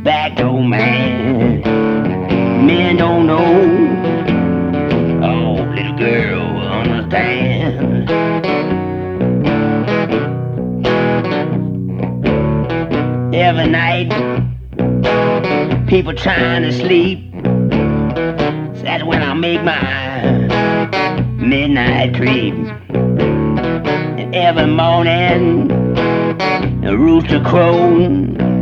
back door man. Men don't know. Oh, little girl, understand. Every night, people trying to sleep. That's when I make my midnight creep. And every morning, the rooster crow.